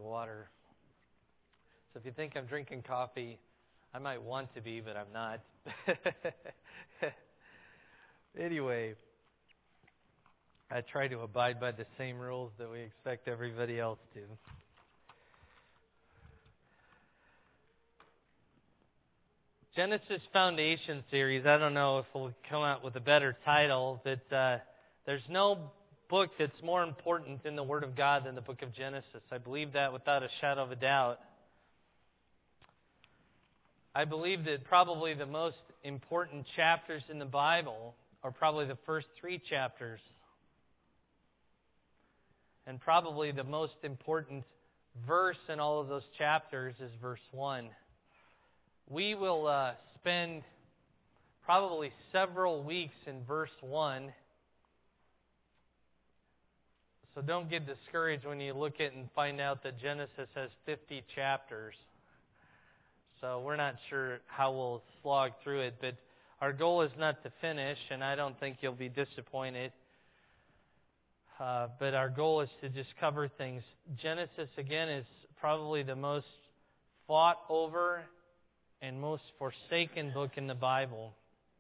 water. So if you think I'm drinking coffee, I might want to be, but I'm not. Anyway, I try to abide by the same rules that we expect everybody else to. Genesis Foundation series, I don't know if we'll come out with a better title, but there's no book that's more important in the Word of God than the book of Genesis. I believe that without a shadow of a doubt. I believe that probably the most important chapters in the Bible are probably the first 3 chapters. And probably the most important verse in all of those chapters is verse 1. We will spend probably several weeks in verse 1. So don't get discouraged when you look at it and find out that Genesis has 50 chapters. So we're not sure how we'll slog through it, but our goal is not to finish, and I don't think you'll be disappointed. But our goal is to just cover things. Genesis, again, is probably the most fought over and most forsaken book in the Bible.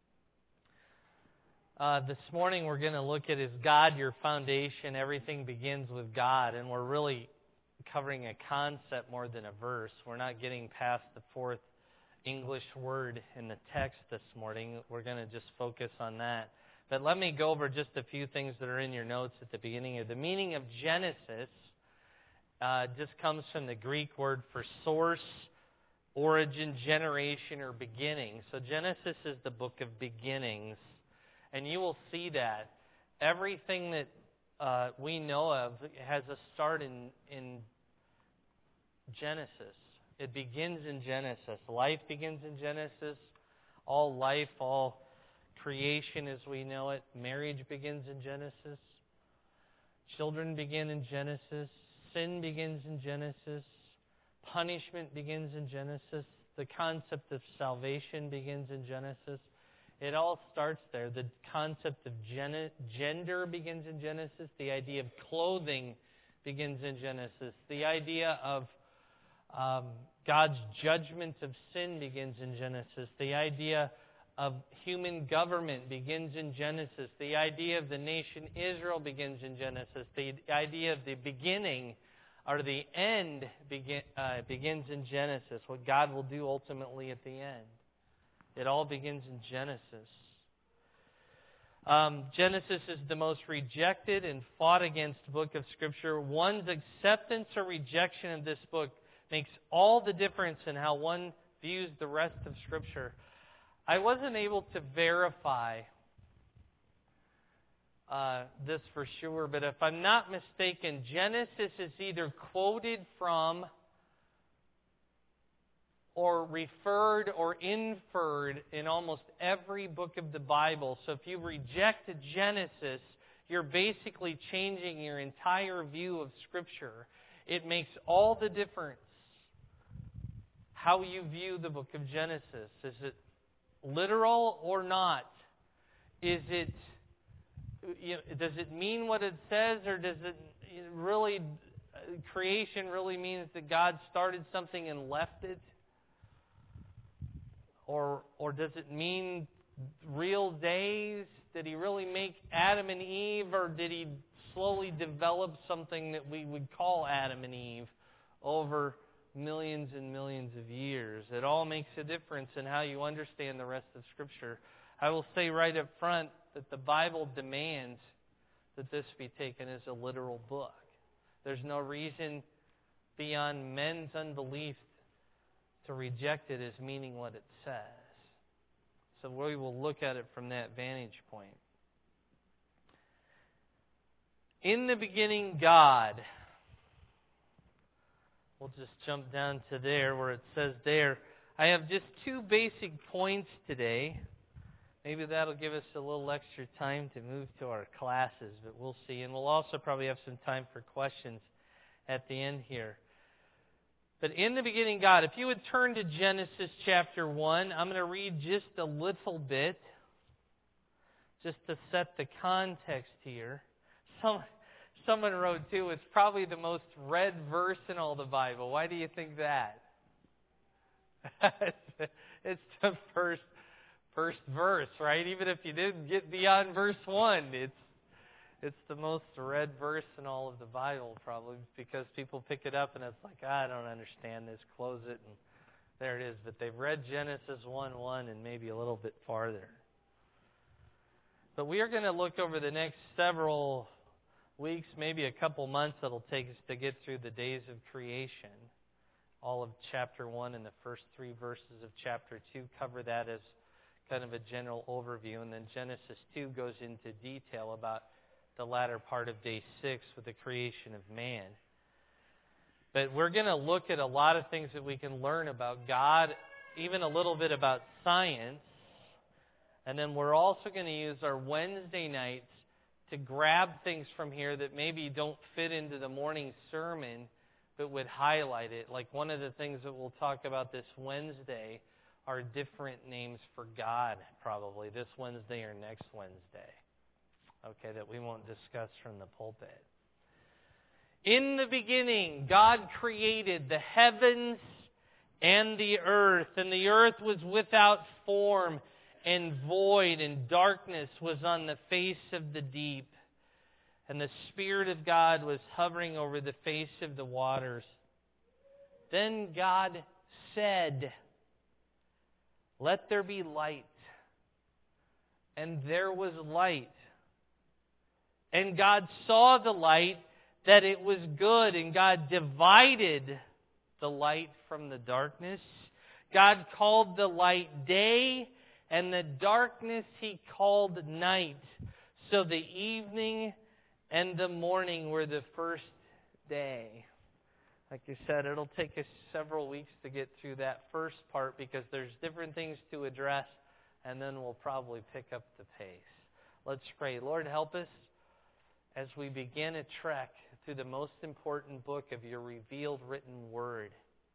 This morning we're going to look at, is God your foundation? Everything begins with God, and we're really covering a concept more than a verse. We're not getting past the 4th English word in the text this morning. We're going to just focus on that. But let me go over just a few things that are in your notes at the beginning. The meaning of Genesis just comes from the Greek word for source, origin, generation, or beginning. So Genesis is the book of beginnings. And you will see that everything that we know of has a start in Genesis. It begins in Genesis. Life begins in Genesis. All life, all creation as we know it. Marriage begins in Genesis. Children begin in Genesis. Sin begins in Genesis. Punishment begins in Genesis. The concept of salvation begins in Genesis. It all starts there. The concept of gender begins in Genesis. The idea of clothing begins in Genesis. The idea of God's judgment of sin begins in Genesis. The idea of human government begins in Genesis. The idea of the nation Israel begins in Genesis. The idea of the beginning or the end begins in Genesis. What God will do ultimately at the end. It all begins in Genesis. Genesis is the most rejected and fought against book of Scripture. One's acceptance or rejection of this book makes all the difference in how one views the rest of Scripture. I wasn't able to verify this for sure, but if I'm not mistaken, Genesis is either quoted from or referred or inferred in almost every book of the Bible. So if you reject Genesis, you're basically changing your entire view of Scripture. It makes all the difference how you view the book of Genesis. Is it literal or not? Is it, does it mean what it says, or does it really, creation really means that God started something and left it? Or does it mean real days? Did He really make Adam and Eve, or did He slowly develop something that we would call Adam and Eve over millions and millions of years? It all makes a difference in how you understand the rest of Scripture. I will say right up front that the Bible demands that this be taken as a literal book. There's no reason beyond men's unbelief to reject it as meaning what it says. So we will look at it from that vantage point. In the beginning, God. We'll just jump down to there where it says there. I have just 2 basic points today. Maybe that'll give us a little extra time to move to our classes, but we'll see. And we'll also probably have some time for questions at the end here. But in the beginning, God. If you would turn to Genesis chapter 1, I'm going to read just a little bit, just to set the context here. Someone wrote, too, it's probably the most read verse in all the Bible. Why do you think that? It's the first verse, right? Even if you didn't get beyond verse 1, it's the most read verse in all of the Bible, probably, because people pick it up and it's like, I don't understand this, close it, and there it is. But they've read Genesis 1:1 and maybe a little bit farther. But we are going to look over the next several weeks, maybe a couple months that'll take us to get through the days of creation. All of chapter 1 and the first 3 verses of chapter 2 cover that as kind of a general overview. And then Genesis 2 goes into detail about the latter part of day 6 with the creation of man. But we're going to look at a lot of things that we can learn about God, even a little bit about science. And then we're also going to use our Wednesday nights to grab things from here that maybe don't fit into the morning sermon, but would highlight it. Like one of the things that we'll talk about this Wednesday are different names for God, probably, this Wednesday or next Wednesday. Okay, that we won't discuss from the pulpit. In the beginning, God created the heavens and the earth was without form and void, and darkness was on the face of the deep. And the Spirit of God was hovering over the face of the waters. Then God said, "Let there be light." And there was light. And God saw the light, that it was good, and God divided the light from the darkness. God called the light day, and the darkness He called night. So the evening and the morning were the first day. Like you said, it'll take us several weeks to get through that first part because there's different things to address, and then we'll probably pick up the pace. Let's pray. Lord, help us as we begin a trek through the most important book of your revealed written word.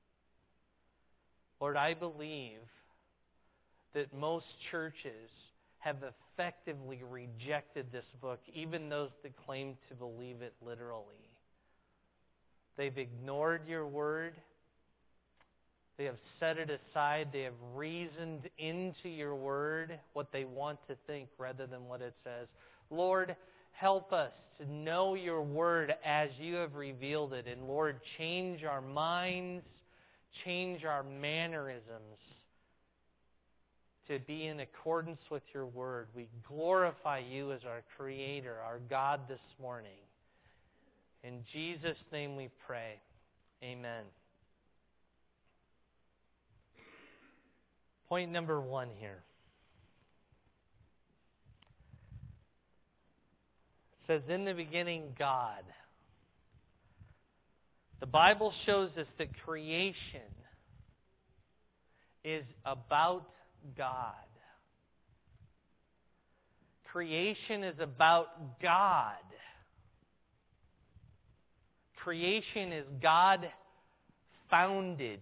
Lord, I believe that most churches have effectively rejected this book, even those that claim to believe it literally. They've ignored your word. They have set it aside. They have reasoned into your word what they want to think rather than what it says. Lord, help us to know your word as you have revealed it. And Lord, change our minds, change our mannerisms to be in accordance with your word. We glorify you as our Creator, our God this morning. In Jesus' name we pray. Amen. Point number 1 here. It says, in the beginning, God. The Bible shows us that creation is about God. Creation is about God. Creation is God-founded.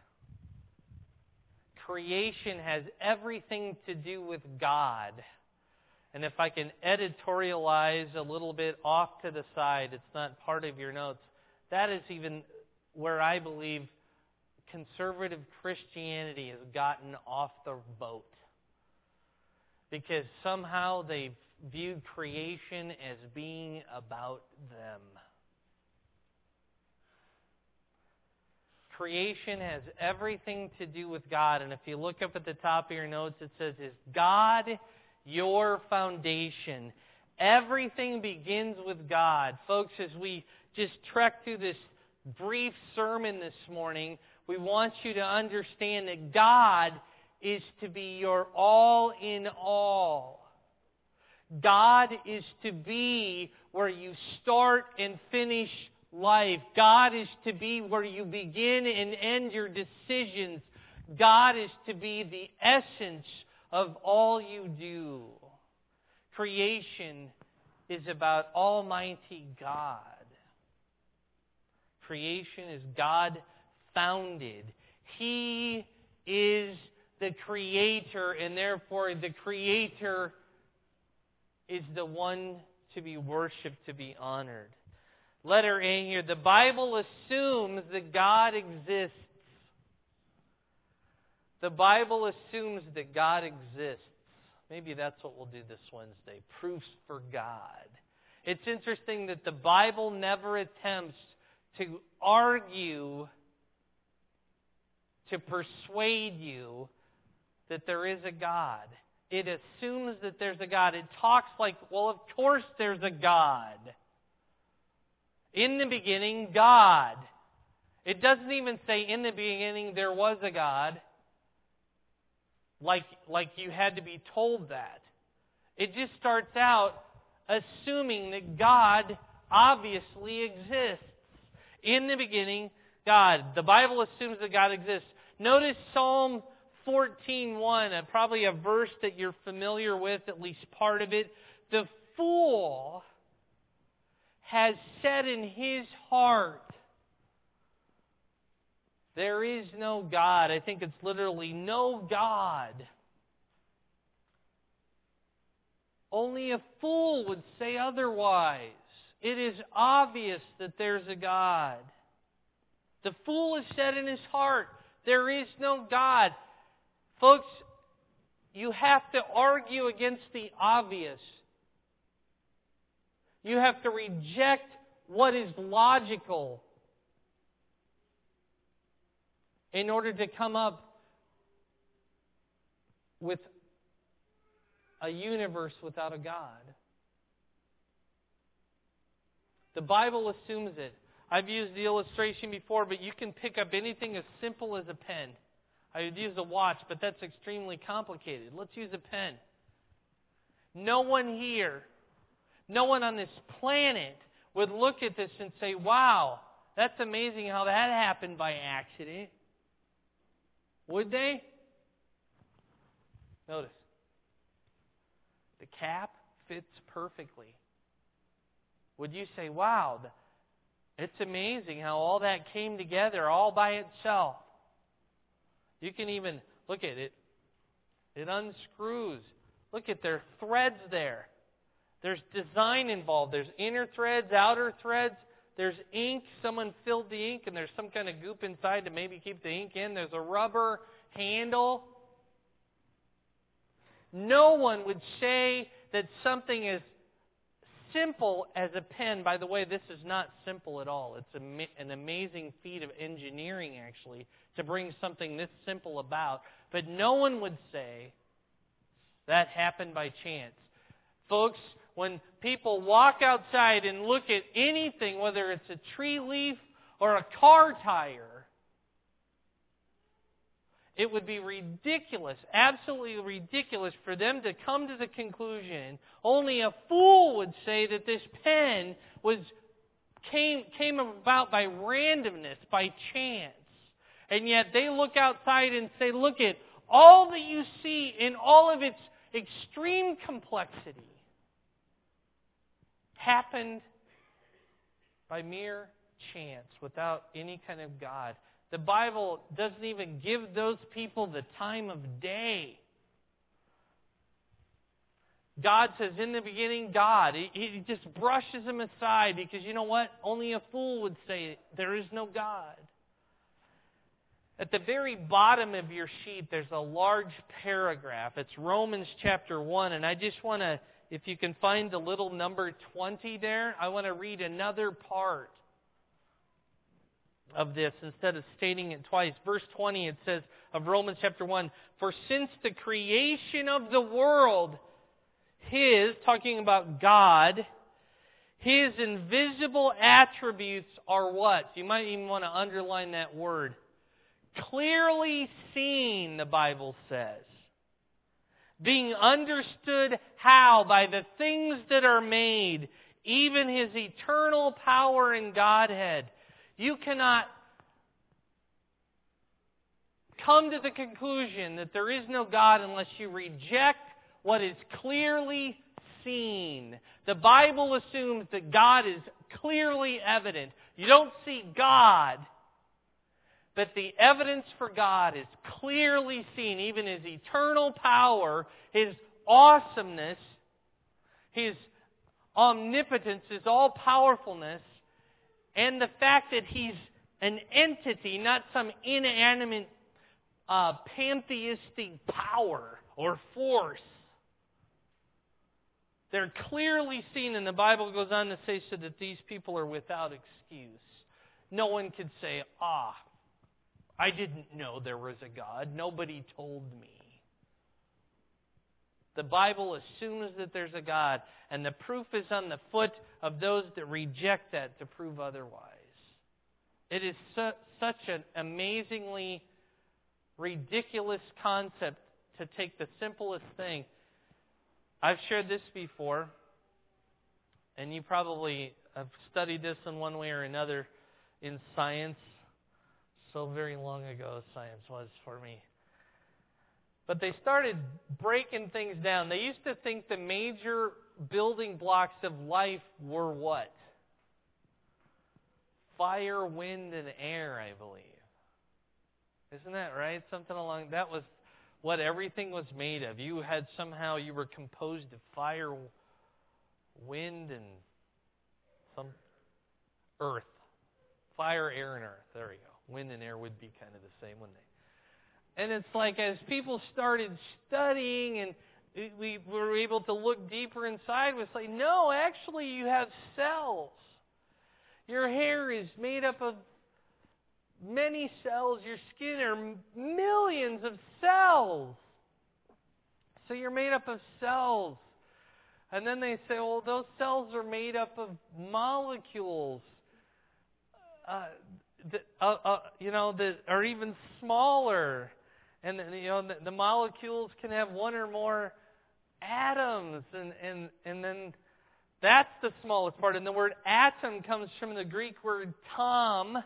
Creation has everything to do with God. And if I can editorialize a little bit off to the side, it's not part of your notes, that is even where I believe conservative Christianity has gotten off the boat. Because somehow they've viewed creation as being about them. Creation has everything to do with God. And if you look up at the top of your notes, it says, is God your foundation? Everything begins with God. Folks, as we just trek through this brief sermon this morning, we want you to understand that God is to be your all in all. God is to be where you start and finish life. God is to be where you begin and end your decisions. God is to be the essence of all you do. Creation is about Almighty God. Creation is God-founded. He is the Creator, and therefore the Creator is the one to be worshipped, to be honored. Letter A here. The Bible assumes that God exists. The Bible assumes that God exists. Maybe that's what we'll do this Wednesday. Proofs for God. It's interesting that the Bible never attempts to argue, to persuade you that there is a God. It assumes that there's a God. It talks like, well, of course there's a God. In the beginning, God. It doesn't even say in the beginning there was a God. Like you had to be told that. It just starts out assuming that God obviously exists. In the beginning, God. The Bible assumes that God exists. Notice Psalm 14:1, probably a verse that you're familiar with, at least part of it. The fool has said in his heart, there is no God. I think it's literally no God. Only a fool would say otherwise. It is obvious that there's a God. The fool has said in his heart, there is no God. Folks, you have to argue against the obvious. You have to reject what is logical in order to come up with a universe without a God. The Bible assumes it. I've used the illustration before, but you can pick up anything as simple as a pen. I would use a watch, but that's extremely complicated. Let's use a pen. No one here, no one on this planet would look at this and say, wow, that's amazing how that happened by accident. Would they? Notice. The cap fits perfectly. Would you say, wow, it's amazing how all that came together all by itself? You can even look at it. It unscrews. Look at there are threads there. There's design involved. There's inner threads, outer threads. There's ink. Someone filled the ink, and there's some kind of goop inside to maybe keep the ink in. There's a rubber handle. No one would say that something as simple as a pen. By the way, this is not simple at all. It's an amazing feat of engineering, actually, to bring something this simple about. But no one would say that happened by chance. Folks, when people walk outside and look at anything, whether it's a tree leaf or a car tire, it would be ridiculous, absolutely ridiculous, for them to come to the conclusion only a fool would say that this pen came about by randomness, by chance. And yet they look outside and say, look at all that you see in all of its extreme complexity happened by mere chance, without any kind of God. The Bible doesn't even give those people the time of day. God says, in the beginning, God. He just brushes them aside because, you know what? Only a fool would say there is no God. At the very bottom of your sheet, there's a large paragraph. It's Romans chapter 1, and I just want to, if you can find the little number 20 there, I want to read another part of this instead of stating it twice. Verse 20, it says of Romans chapter 1, for since the creation of the world, talking about God, His invisible attributes are what? You might even want to underline that word. Clearly seen, the Bible says. Being understood how? By the things that are made, even His eternal power and Godhead. You cannot come to the conclusion that there is no God unless you reject what is clearly seen. The Bible assumes that God is clearly evident. You don't see God, but the evidence for God is clearly seen. Even His eternal power, His awesomeness, His omnipotence, His all-powerfulness and the fact that He's an entity, not some inanimate pantheistic power or force. They're clearly seen, and the Bible goes on to say so that these people are without excuse. No one could say, I didn't know there was a God. Nobody told me. The Bible assumes that there's a God, and the proof is on the foot of those that reject that to prove otherwise. It is such an amazingly ridiculous concept to take the simplest thing. I've shared this before, and you probably have studied this in one way or another in science. So very long ago, science was for me. But they started breaking things down. They used to think the major building blocks of life were what? Fire, wind, and air, I believe. Isn't that right? Something along that was what everything was made of. You were composed of fire, wind, and some earth. Fire, air, and earth. There we go. Wind and air would be kind of the same, wouldn't they? And it's like as people started studying and we were able to look deeper inside, it was like, no, actually you have cells. Your hair is made up of many cells. Your skin are millions of cells. So you're made up of cells. And then they say, well, those cells are made up of molecules. That are even smaller, and the molecules can have one or more atoms, and then that's the smallest part. And the word atom comes from the Greek word tamao,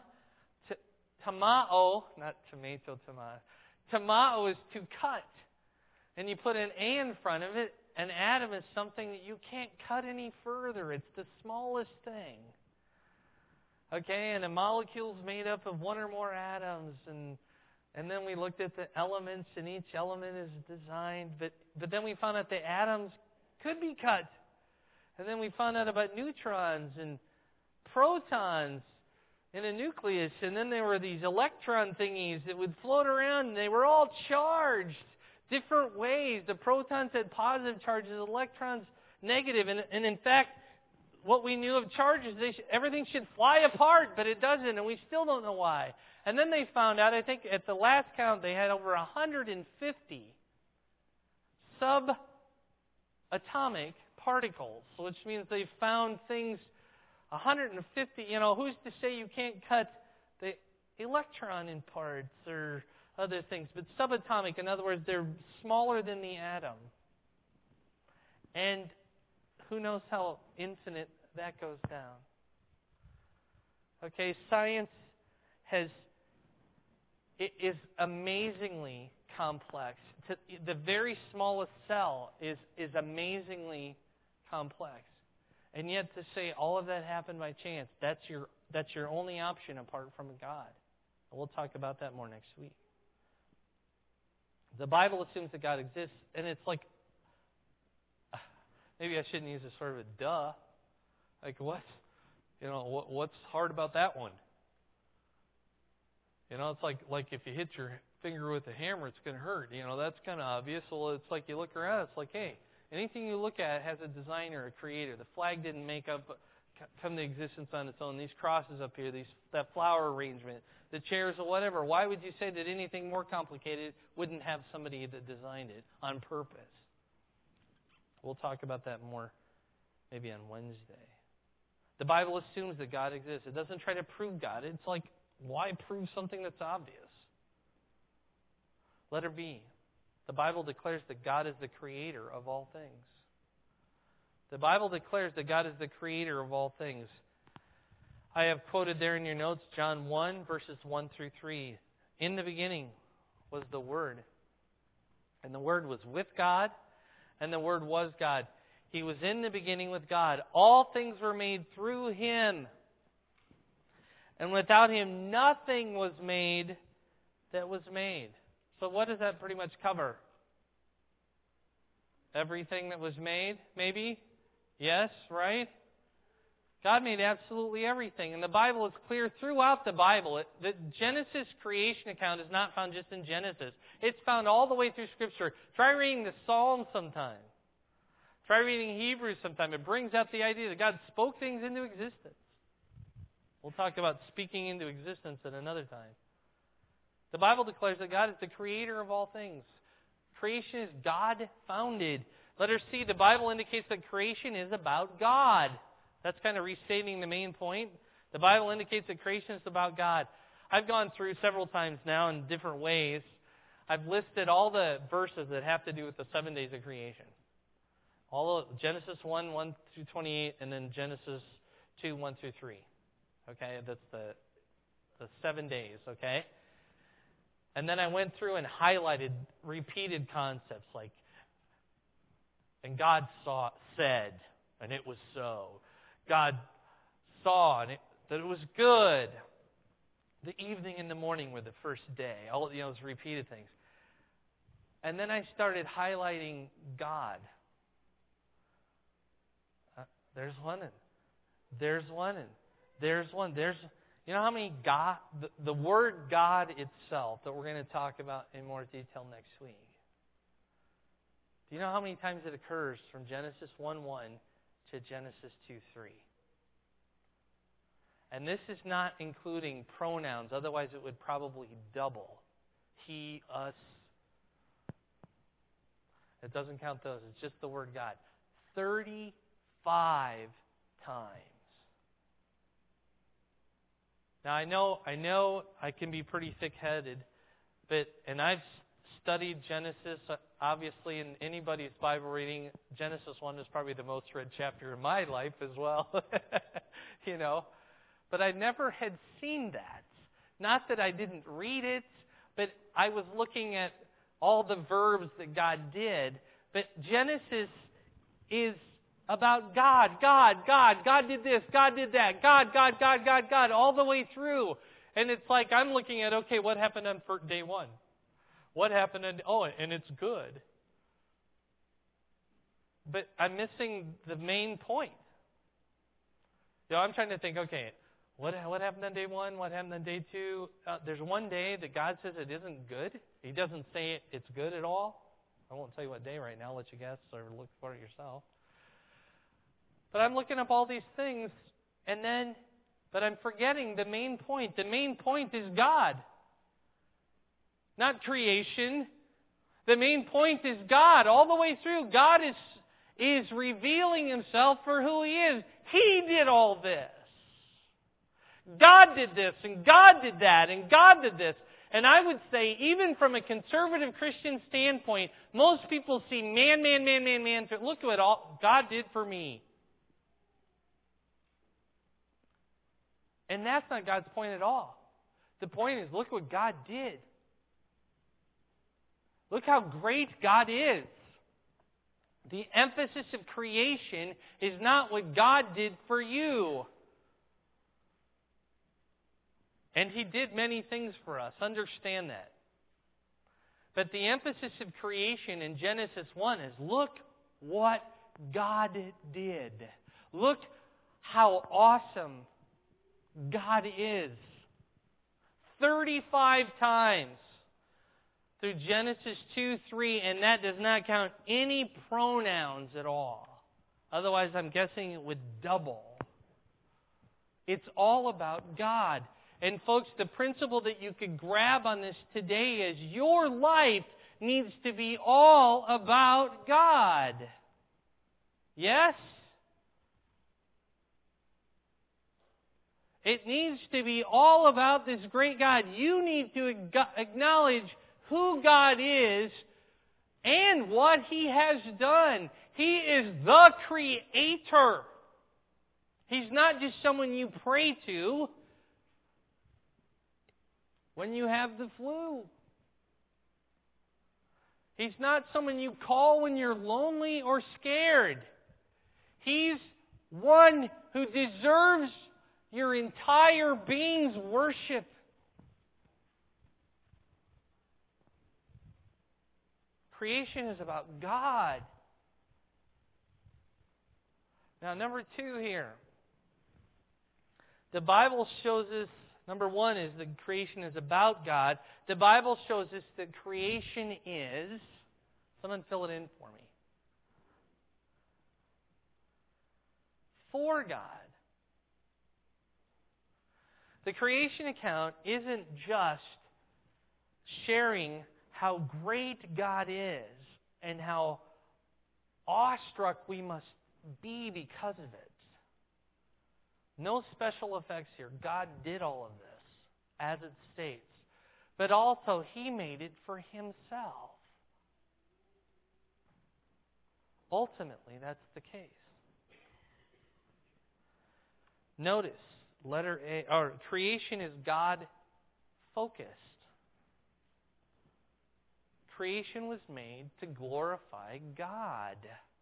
not tomato, tamao is to cut, and you put an A in front of it. An atom is something that you can't cut any further. It's the smallest thing. Okay, and a molecule's made up of one or more atoms, and then we looked at the elements, and each element is designed, but then we found out the atoms could be cut. And then we found out about neutrons and protons in a nucleus, and then there were these electron thingies that would float around, and they were all charged different ways. The protons had positive charges, the electrons negative, and in fact, what we knew of charges, everything should fly apart, but it doesn't, and we still don't know why. And then they found out, I think at the last count, they had over 150 subatomic particles, which means they found things 150. Who's to say you can't cut the electron in parts or other things? But subatomic, in other words, they're smaller than the atom. And who knows how infinite that goes down? Okay, science is amazingly complex. The very smallest cell is amazingly complex. And yet to say all of that happened by chance, that's your only option apart from God. And we'll talk about that more next week. The Bible assumes that God exists, and it's like, maybe I shouldn't use a sort of a duh. Like what? What's hard about that one? It's like if you hit your finger with a hammer, it's going to hurt. That's kind of obvious. Well, it's like you look around, it's like, hey, anything you look at has a designer, a creator. The flag didn't come to existence on its own. These crosses up here, that flower arrangement, the chairs or whatever. Why would you say that anything more complicated wouldn't have somebody that designed it on purpose? We'll talk about that more maybe on Wednesday. The Bible assumes that God exists. It doesn't try to prove God. It's like, why prove something that's obvious? Letter B. The Bible declares that God is the creator of all things. The Bible declares that God is the creator of all things. I have quoted there in your notes John 1, verses 1 through 3. In the beginning was the Word, and the Word was with God, and the Word was God. He was in the beginning with God. All things were made through Him. And without Him, nothing was made that was made. So what does that pretty much cover? Everything that was made, maybe? Yes, right? God made absolutely everything. And the Bible is clear throughout the Bible. The Genesis creation account is not found just in Genesis. It's found all the way through Scripture. Try reading the Psalms sometime. Try reading Hebrews sometime. It brings out the idea that God spoke things into existence. We'll talk about speaking into existence at another time. The Bible declares that God is the creator of all things. Creation is God-founded. Letter C, the Bible indicates that creation is about God. That's kind of restating the main point. The Bible indicates that creation is about God. I've gone through several times now in different ways. I've listed all the verses that have to do with the 7 days of creation. All of Genesis 1, 1 through 28, and then Genesis 2, 1 through 3. Okay, that's the 7 days, okay? And then I went through and highlighted repeated concepts like, and God said, and it was so. God saw that it was good. The evening and the morning were the first day. All those repeated things. And then I started highlighting God. There's one, and there's one, and there's one. You know how many God, the word God itself that we're going to talk about in more detail next week. Do you know how many times it occurs from Genesis 1:1 to Genesis 2:3? And this is not including pronouns, otherwise it would probably double. He, us. It doesn't count those. It's just the word God. 35 times. Now I know I can be pretty thick-headed, and I've studied Genesis, obviously, in anybody's Bible reading. Genesis 1 is probably the most read chapter in my life as well. You know. But I never had seen that. Not that I didn't read it, but I was looking at all the verbs that God did. But Genesis is about God, God, God. God did this, God did that. God, God, God, God, God, all the way through. And it's like I'm looking at, okay, what happened on day 1? What happened on, and it's good. But I'm missing the main point. You know, I'm trying to think, okay, what happened on day 1? What happened on day 2? There's one day that God says it isn't good. He doesn't say it's good at all. I won't tell you what day right now. I'll let you guess or look for it yourself. But I'm looking up all these things, but I'm forgetting the main point. The main point is God, not creation. The main point is God all the way through. God is revealing Himself for who He is. He did all this. God did this, and God did that, and God did this. And I would say, even from a conservative Christian standpoint, most people see man. Look at what all God did for me. And that's not God's point at all. The point is, look what God did. Look how great God is. The emphasis of creation is not what God did for you. And He did many things for us. Understand that. But the emphasis of creation in Genesis 1 is look what God did. Look how awesome God is. 35 times through Genesis 2:3, and that does not count any pronouns at all. Otherwise, I'm guessing it would double. It's all about God. And folks, the principle that you could grab on this today is your life needs to be all about God. Yes? It needs to be all about this great God. You need to acknowledge who God is and what He has done. He is the Creator. He's not just someone you pray to when you have the flu. He's not someone you call when you're lonely or scared. He's one who deserves your entire being's worship. Creation is about God. Now, number 2 here. The Bible shows us, number one, is that creation is about God. The Bible shows us that creation is, someone fill it in for me, for God. The creation account isn't just sharing how great God is and how awestruck we must be because of it. No special effects here. God did all of this, as it states. But also, He made it for Himself. Ultimately, that's the case. Notice, letter A, or creation is God-focused. Creation was made to glorify God.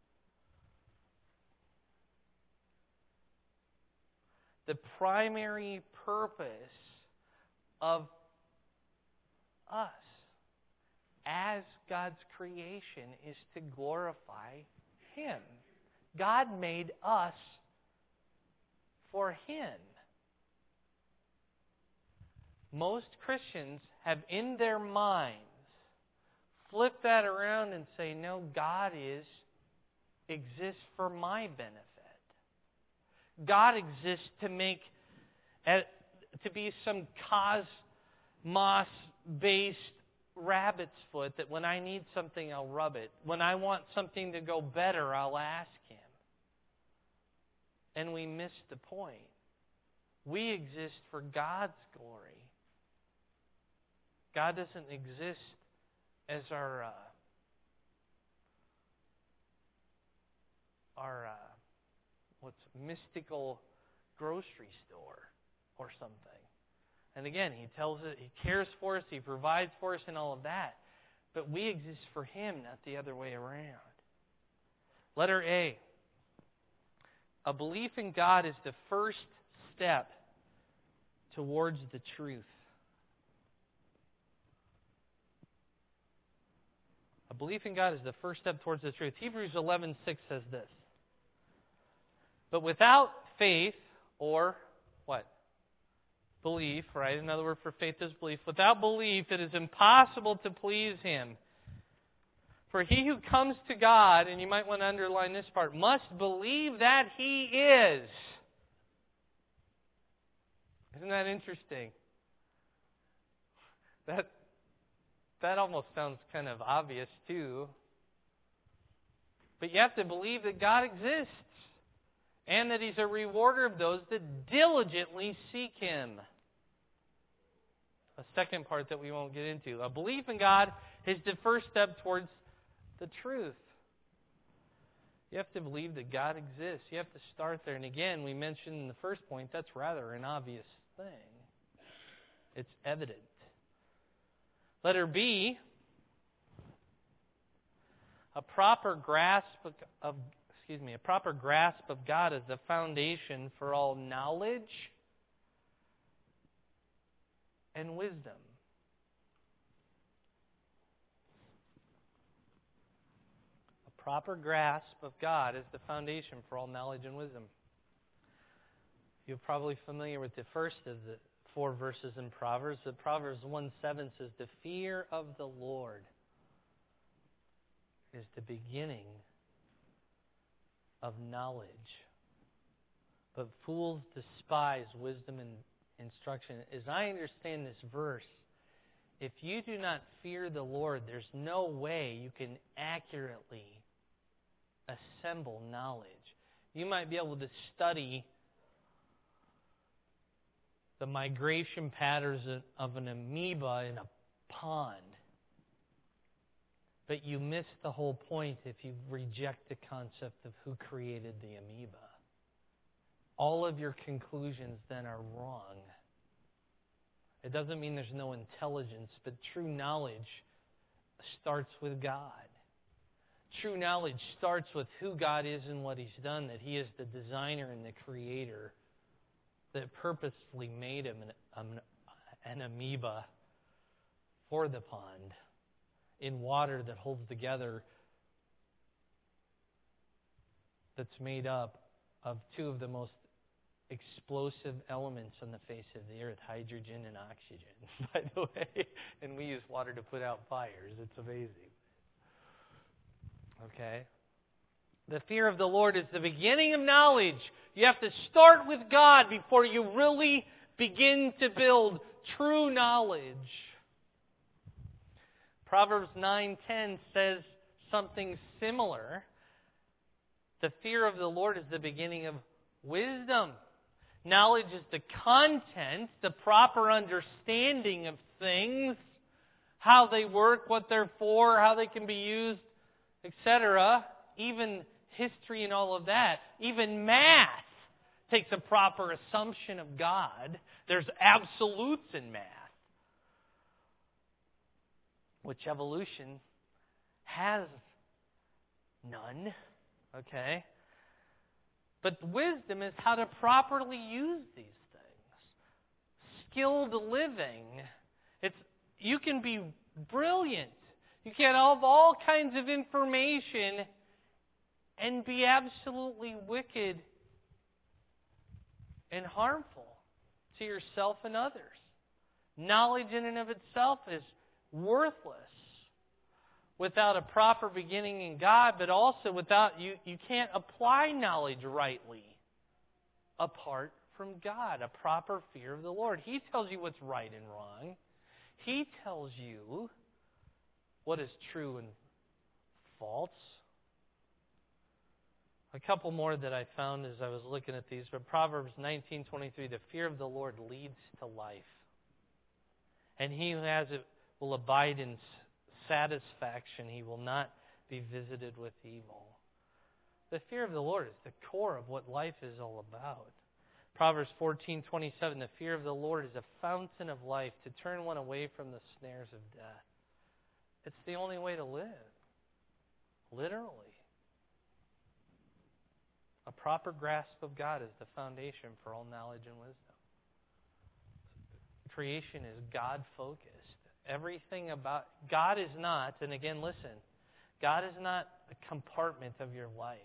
The primary purpose of us as God's creation is to glorify Him. God made us for Him. Most Christians have in their minds flipped that around and say, no, God exists for my benefit. God exists to be some cosmos-based rabbit's foot that when I need something, I'll rub it. When I want something to go better, I'll ask Him. And we miss the point. We exist for God's glory. God doesn't exist as our mystical grocery store or something. And again, He tells us, He cares for us, He provides for us and all of that. But we exist for Him, not the other way around. Letter A. A belief in God is the first step towards the truth. A belief in God is the first step towards the truth. Hebrews 11:6 says this. But without faith, or what? Belief, right? Another word for faith is belief. Without belief, it is impossible to please Him. For he who comes to God, and you might want to underline this part, must believe that He is. Isn't that interesting? That almost sounds kind of obvious too. But you have to believe that God exists and that He's a rewarder of those that diligently seek Him. A second part that we won't get into. A belief in God is the first step towards the truth. You have to believe that God exists. You have to start there. And again, we mentioned in the first point, that's rather an obvious thing. It's evident. Letter B, a proper grasp of God is the foundation for all knowledge and wisdom. A proper grasp of God is the foundation for all knowledge and wisdom. You're probably familiar with the first of the 4 verses in Proverbs. But Proverbs 1:7 says, the fear of the Lord is the beginning of knowledge. But fools despise wisdom and instruction. As I understand this verse, if you do not fear the Lord, there's no way you can accurately assemble knowledge. You might be able to study the migration patterns of an amoeba in a pond. But you miss the whole point if you reject the concept of who created the amoeba. All of your conclusions then are wrong. It doesn't mean there's no intelligence, but true knowledge starts with God. True knowledge starts with who God is and what He's done, that He is the designer and the creator that purposefully made him an amoeba for the pond in water that holds together, that's made up of 2 of the most explosive elements on the face of the earth, hydrogen and oxygen, by the way. And we use water to put out fires. It's amazing. Okay? The fear of the Lord is the beginning of knowledge. You have to start with God before you really begin to build true knowledge. Proverbs 9:10 says something similar. The fear of the Lord is the beginning of wisdom. Knowledge is the content, the proper understanding of things, how they work, what they're for, how they can be used, etc. Even history and all of that. Even math takes a proper assumption of God. There's absolutes in math, which evolution has none. Okay? But wisdom is how to properly use these things. Skilled living. You can be brilliant. You can have all kinds of information and be absolutely wicked and harmful to yourself and others. Knowledge in and of itself is worthless without a proper beginning in God, but also without you can't apply knowledge rightly apart from God, a proper fear of the Lord. He tells you what's right and wrong. He tells you what is true and false. A couple more that I found as I was looking at these, but Proverbs 19:23, the fear of the Lord leads to life. And he who has it will abide in satisfaction. He will not be visited with evil. The fear of the Lord is the core of what life is all about. Proverbs 14:27, the fear of the Lord is a fountain of life to turn one away from the snares of death. It's the only way to live. Literally. A proper grasp of God is the foundation for all knowledge and wisdom. Creation is God-focused. Everything about God is not, and again, listen, God is not a compartment of your life.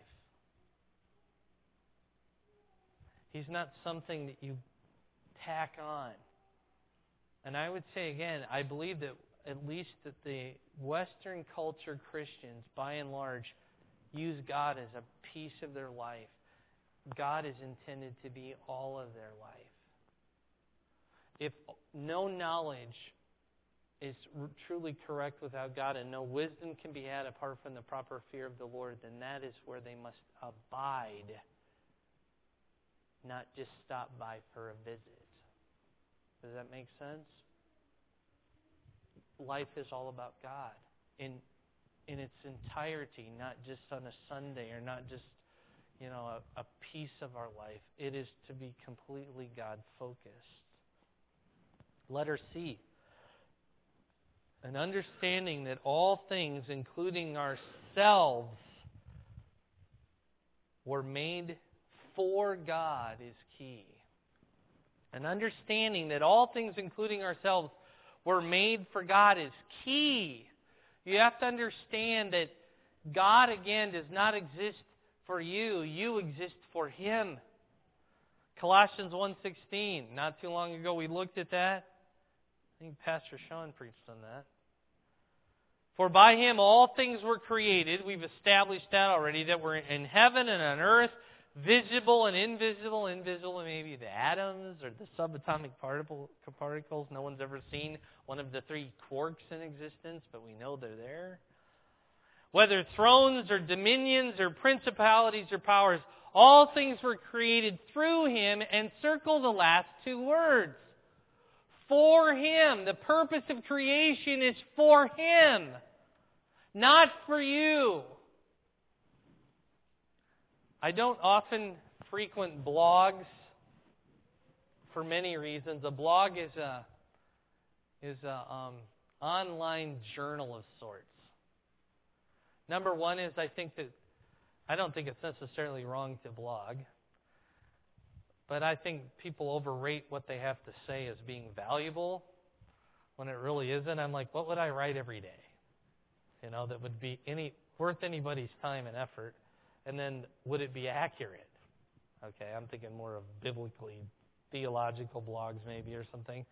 He's not something that you tack on. And I would say again, I believe that at least that the Western culture Christians, by and large, use God as a piece of their life. God is intended to be all of their life. If no knowledge is truly correct without God and no wisdom can be had apart from the proper fear of the Lord, then that is where they must abide, not just stop by for a visit. Does that make sense? Life is all about God in its entirety, not just on a Sunday or not just a piece of our life. It is to be completely God-focused. Letter C. An understanding that all things, including ourselves, were made for God is key. An understanding that all things, including ourselves, were made for God is key. You have to understand that God, again, does not exist for you. You exist for Him. Colossians 1:16. Not too long ago we looked at that. I think Pastor Sean preached on that. For by Him all things were created. We've established that already, that we're in heaven and on earth, visible and invisible. Invisible maybe the atoms or the subatomic particles. No one's ever seen one of the three quarks in existence, but we know they're there. Whether thrones or dominions or principalities or powers, all things were created through Him, and circle the last two words. For Him. The purpose of creation is for Him, not for you. I don't often frequent blogs for many reasons. A blog is a online journal of sorts. Number one is I don't think it's necessarily wrong to blog, but I think people overrate what they have to say as being valuable when it really isn't. I'm like, what would I write every day? That would be worth anybody's time and effort, and then would it be accurate? Okay, I'm thinking more of biblically theological blogs maybe or something.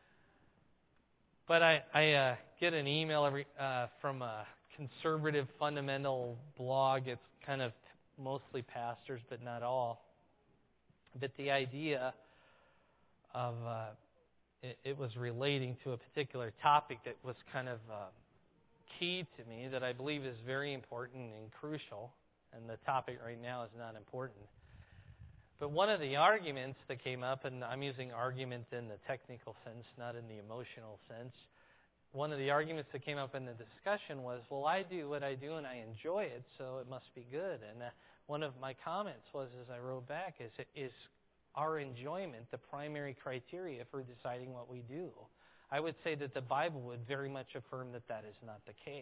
But I get an email from a conservative fundamental blog. It's kind of mostly pastors, but not all. But the idea of it was relating to a particular topic that was kind of key to me that I believe is very important and crucial. And the topic right now is not important. But one of the arguments that came up, and I'm using argument in the technical sense, not in the emotional sense. One of the arguments that came up in the discussion was, well, I do what I do and I enjoy it, so it must be good. And one of my comments was, as I wrote back, is our enjoyment the primary criteria for deciding what we do? I would say that the Bible would very much affirm that that is not the case.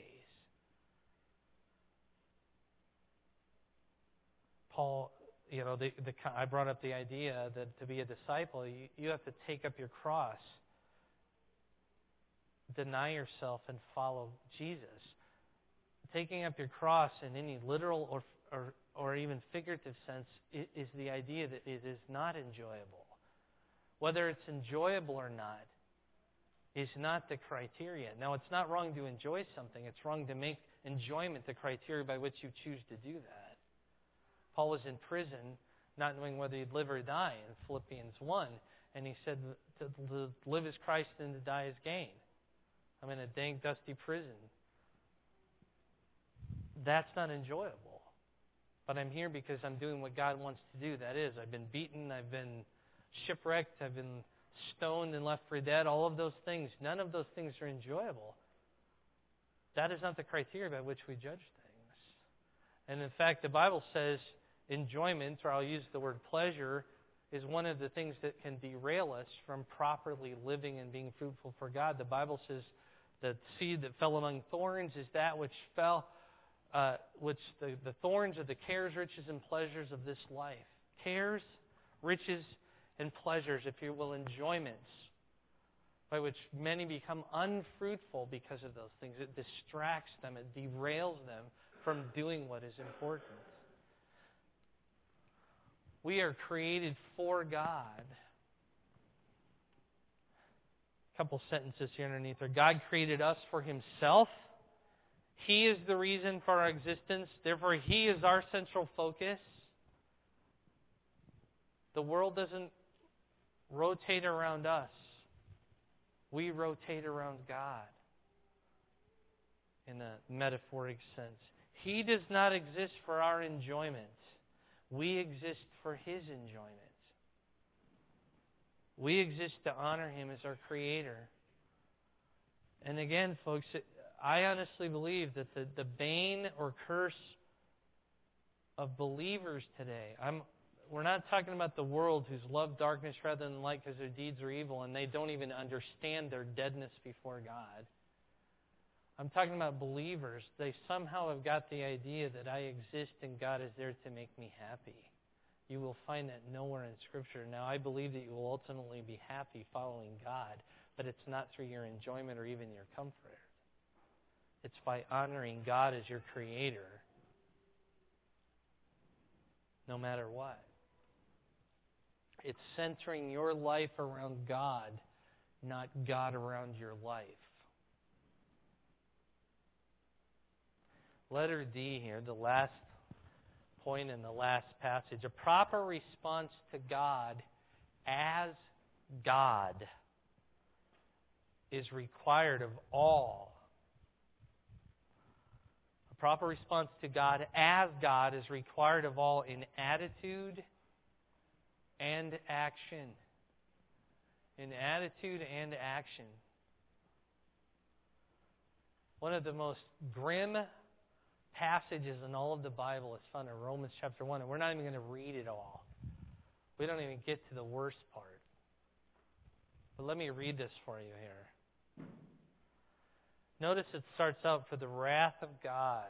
Paul, I brought up the idea that to be a disciple, you have to take up your cross, deny yourself, and follow Jesus. Taking up your cross in any literal or even figurative sense is the idea that it is not enjoyable. Whether it's enjoyable or not is not the criteria. Now, it's not wrong to enjoy something. It's wrong to make enjoyment the criteria by which you choose to do that. Paul was in prison, not knowing whether he'd live or die in Philippians 1, and he said, to live is Christ and to die is gain. I'm in a dank, dusty prison. That's not enjoyable. But I'm here because I'm doing what God wants to do. That is, I've been beaten, I've been shipwrecked, I've been stoned and left for dead. All of those things, none of those things are enjoyable. That is not the criteria by which we judge things. And in fact, the Bible says enjoyment, or I'll use the word pleasure, is one of the things that can derail us from properly living and being fruitful for God. The Bible says the seed that fell among thorns is that which fell, the thorns are the cares, riches, and pleasures of this life. Cares, riches, and pleasures, if you will, enjoyments, by which many become unfruitful because of those things. It distracts them, it derails them from doing what is important. We are created for God. A couple sentences here underneath there. God created us for Himself. He is the reason for our existence. Therefore, He is our central focus. The world doesn't rotate around us. We rotate around God in a metaphoric sense. He does not exist for our enjoyment. We exist for His enjoyment. We exist to honor Him as our Creator. And again, folks, I honestly believe that the bane or curse of believers today, we're not talking about the world who's loved darkness rather than light because their deeds are evil and they don't even understand their deadness before God. I'm talking about believers. They somehow have got the idea that I exist and God is there to make me happy. You will find that nowhere in Scripture. Now, I believe that you will ultimately be happy following God, but it's not through your enjoyment or even your comfort. It's by honoring God as your Creator, no matter what. It's centering your life around God, not God around your life. Letter D here, the last point in the last passage. A proper response to God as God is required of all. A proper response to God as God is required of all in attitude and action. In attitude and action. One of the most grim passages in all of the Bible is found in Romans chapter 1, and we're not even going to read it all. We don't even get to the worst part. But let me read this for you here. Notice it starts out, for the wrath of God.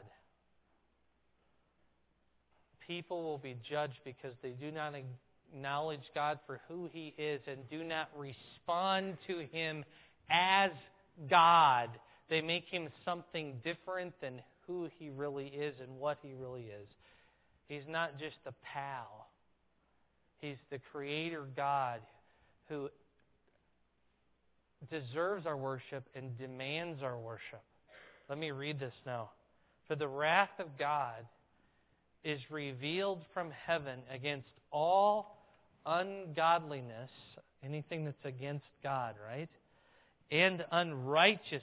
People will be judged because they do not acknowledge God for who He is and do not respond to Him as God. They make Him something different than who He really is and what He really is. He's not just a pal. He's the Creator God who deserves our worship and demands our worship. Let me read this now. For the wrath of God is revealed from heaven against all ungodliness, anything that's against God, right? And unrighteousness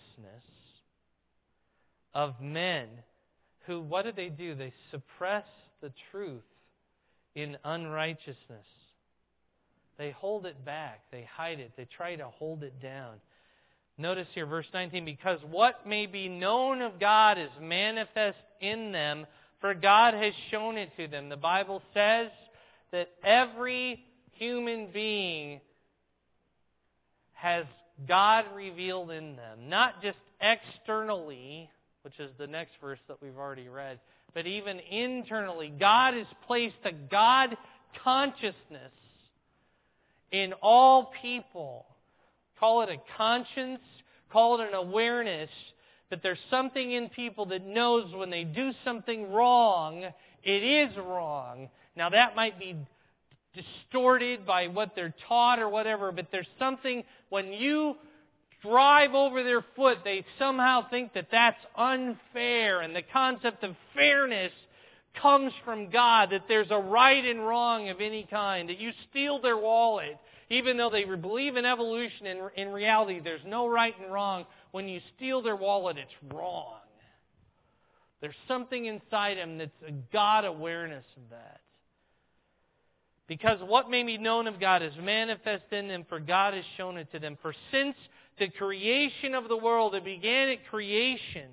of men who, what do? They suppress the truth in unrighteousness. They hold it back. They hide it. They try to hold it down. Notice here, verse 19, because what may be known of God is manifest in them, for God has shown it to them. The Bible says that every human being has God revealed in them. Not just externally, which is the next verse that we've already read, but even internally. God has placed a God consciousness in all people. Call it a conscience, call it an awareness, but there's something in people that knows when they do something wrong, it is wrong. Now that might be distorted by what they're taught or whatever, but there's something, when you drive over their foot, they somehow think that that's unfair, and the concept of fairness comes from God, that there's a right and wrong of any kind, that you steal their wallet, even though they believe in evolution, in reality there's no right and wrong. When you steal their wallet, it's wrong. There's something inside them that's a God awareness of that. Because what may be known of God is manifest in them, for God has shown it to them. For since the creation of the world, it began at creation,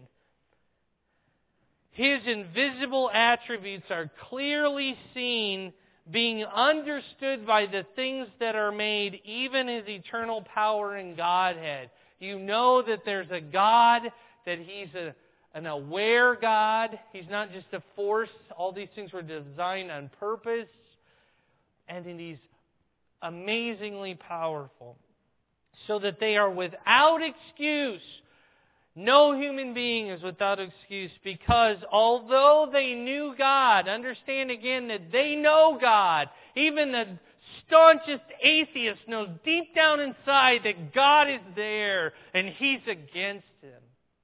His invisible attributes are clearly seen, being understood by the things that are made, even His eternal power and Godhead. You know that there's a God, that He's an aware God. He's not just a force. All these things were designed on purpose. And He's amazingly powerful. So that they are without excuse. No human being is without excuse, because although they knew God, understand again that they know God. Even the staunchest atheist knows deep down inside that God is there and He's against him.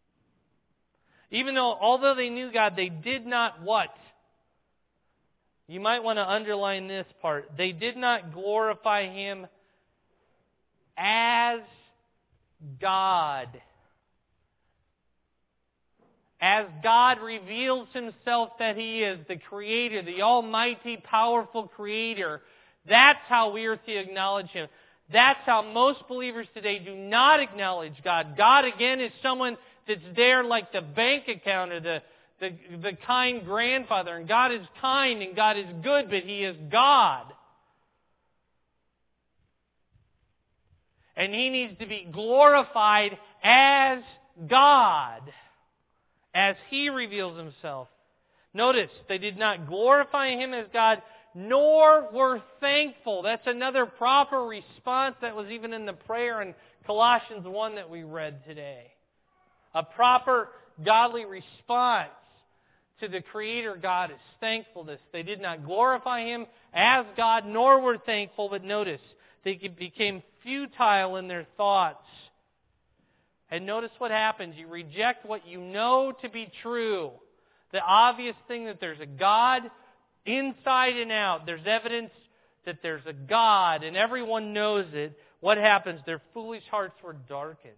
Although they knew God, they did not what? You might want to underline this part. They did not glorify Him as God. As God reveals Himself that He is the Creator, the almighty, powerful Creator. That's how we are to acknowledge Him. That's how most believers today do not acknowledge God. God, again, is someone that's there like the bank account or the kind grandfather. And God is kind and God is good, but He is God. And He needs to be glorified as God, as He reveals Himself. Notice, they did not glorify Him as God, nor were thankful. That's another proper response that was even in the prayer in Colossians 1 that we read today. A proper godly response to the Creator God is thankfulness. They did not glorify Him as God, nor were thankful, but notice, they became futile in their thoughts. And notice what happens. You reject what you know to be true. The obvious thing that there's a God inside and out. There's evidence that there's a God, and everyone knows it. What happens? Their foolish hearts were darkened.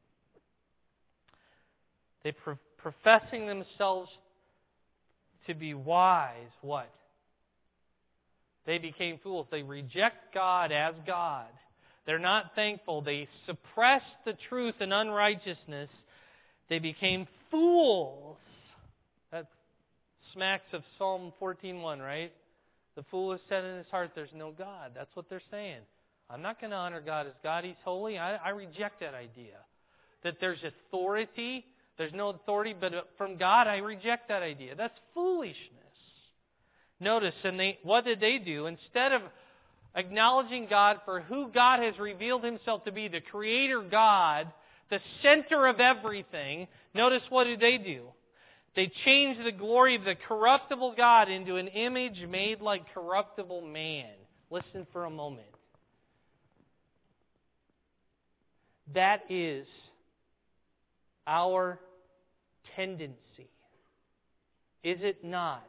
They professing themselves to be wise, what? They became fools. They reject God as God. They're not thankful. They suppress the truth in unrighteousness. They became fools. That smacks of Psalm 14:1, right? The fool has said in his heart, there's no God. That's what they're saying. I'm not going to honor God as God. He's holy. I reject that idea. That there's authority. There's no authority but from God. I reject that idea. That's foolishness. Notice, what did they do? Instead of acknowledging God for who God has revealed Himself to be, the Creator God, the center of everything, notice what do? They changed the glory of the corruptible God into an image made like corruptible man. Listen for a moment. That is our tendency, is it not,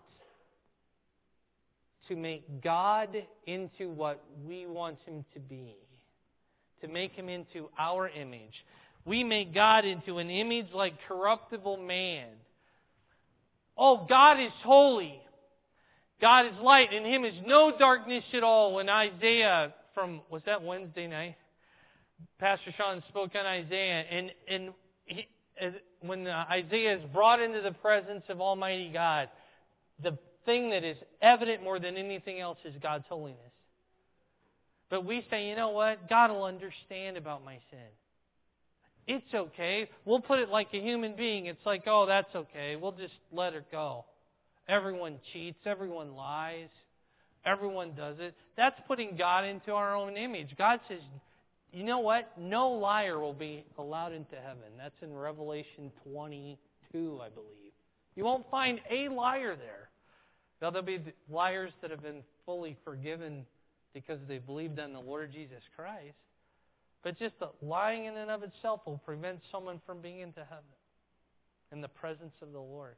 to make God into what we want Him to be, to make Him into our image. We make God into an image like corruptible man. Oh, God is holy. God is light. In Him is no darkness at all. When Isaiah, was that Wednesday night? Pastor Sean spoke on Isaiah, and when Isaiah is brought into the presence of Almighty God, the thing that is evident more than anything else is God's holiness. But we say, you know what? God will understand about my sin. It's okay. We'll put it like a human being. It's like, oh, that's okay. We'll just let it go. Everyone cheats. Everyone lies. Everyone does it. That's putting God into our own image. God says, you know what? No liar will be allowed into heaven. That's in Revelation 22, I believe. You won't find a liar there. Now, there'll be liars that have been fully forgiven because they believed on the Lord Jesus Christ. But just the lying in and of itself will prevent someone from being into heaven in the presence of the Lord.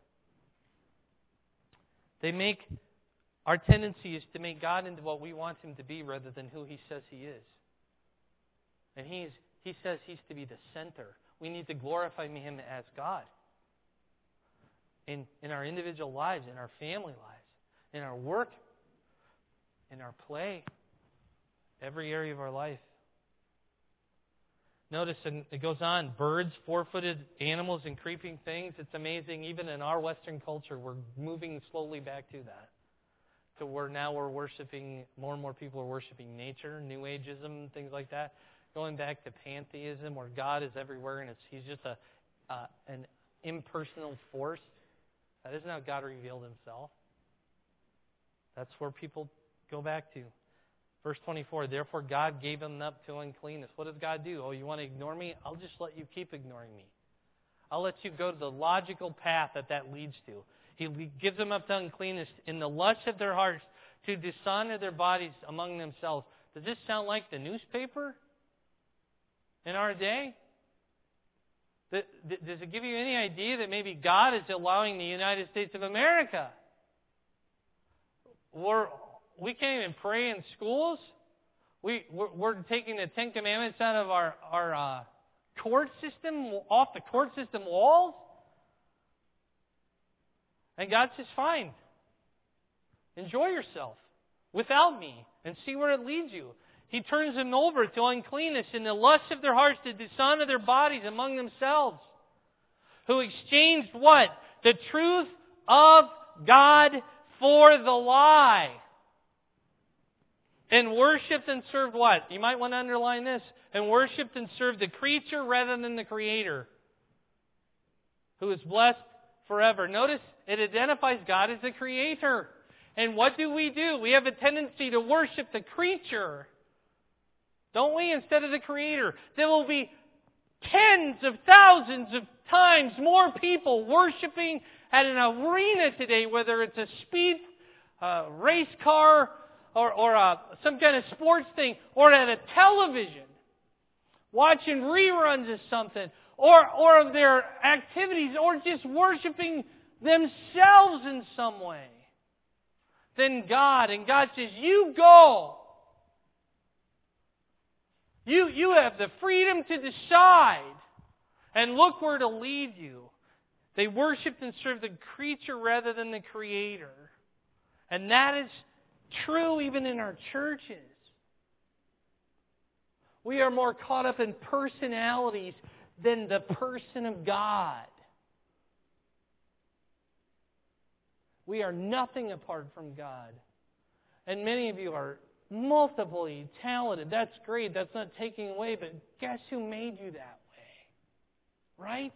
Our tendency is to make God into what we want Him to be rather than who He says He is. And He says He's to be the center. We need to glorify Him as God. In our individual lives, in our family lives, in our work, in our play, every area of our life. Notice it goes on, birds, four-footed animals, and creeping things. It's amazing. Even in our Western culture, we're moving slowly back to that. To where now we're worshiping, more and more people are worshiping nature, New Ageism, things like that. Going back to pantheism, where God is everywhere and He's just an impersonal force. That isn't how God revealed Himself. That's where people go back to. Verse 24, therefore God gave them up to uncleanness. What does God do? Oh, you want to ignore me? I'll just let you keep ignoring me. I'll let you go to the logical path that leads to. He gives them up to uncleanness in the lust of their hearts to dishonor their bodies among themselves. Does this sound like the newspaper in our day? Does it give you any idea that maybe God is allowing the United States of America? We can't even pray in schools. We're taking the Ten Commandments out of our court system, off the court system walls. And God says, fine. Enjoy yourself without me and see where it leads you. He turns them over to uncleanness in the lust of their hearts to dishonor their bodies among themselves. Who exchanged what? The truth of God for the lie. And worshipped and served what? You might want to underline this. And worshipped and served the creature rather than the Creator, who is blessed forever. Notice it identifies God as the Creator. And what do? We have a tendency to worship the creature, don't we, instead of the Creator. There will be tens of thousands of times more people worshiping at an arena today, whether it's a speed race car or some kind of sports thing, or at a television, watching reruns of something, or of their activities, or just worshiping themselves in some way, than God. And God says, you go. You have the freedom to decide. And look where it'll lead you. They worshiped and served the creature rather than the Creator. And that is true even in our churches. We are more caught up in personalities than the person of God. We are nothing apart from God. And many of you are multiply talented. That's great. That's not taking away, but guess who made you that way? Right?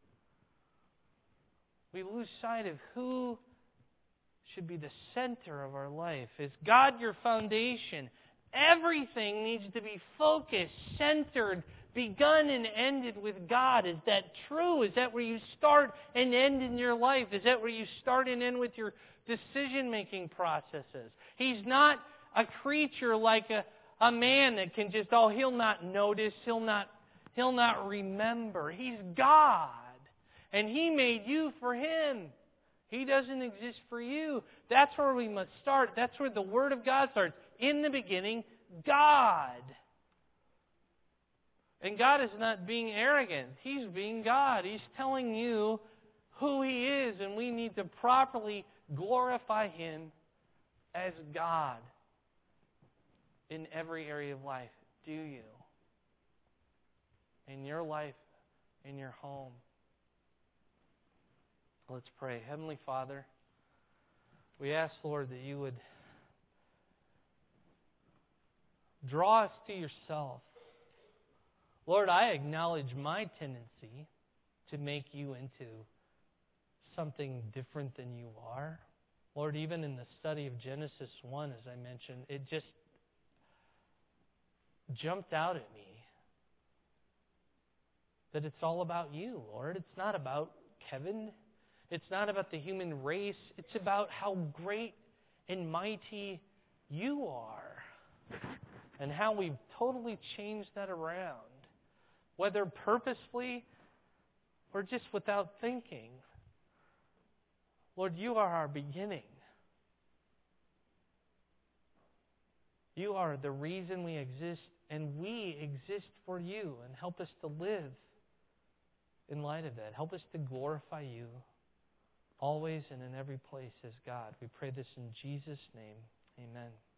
We lose sight of who should be the center of our life. Is God your foundation? Everything needs to be focused, centered, begun and ended with God. Is that true? Is that where you start and end in your life? Is that where you start and end with your decision-making processes? He's not a creature like a man that can just, he'll not notice, he'll not remember. He's God. And He made you for Him. He doesn't exist for you. That's where we must start. That's where the Word of God starts. In the beginning, God. And God is not being arrogant. He's being God. He's telling you who He is, and we need to properly glorify Him as God in every area of life. Do you? In your life, in your home. Let's pray. Heavenly Father, we ask, Lord, that You would draw us to Yourself. Lord, I acknowledge my tendency to make You into something different than You are. Lord, even in the study of Genesis 1, as I mentioned, it just jumped out at me that it's all about You, Lord. It's not about Kevin. It's not about the human race. It's about how great and mighty You are and how we've totally changed that around, whether purposefully or just without thinking. Lord, You are our beginning. You are the reason we exist, and we exist for You. And help us to live in light of that. Help us to glorify You always and in every place as God. We pray this in Jesus' name. Amen.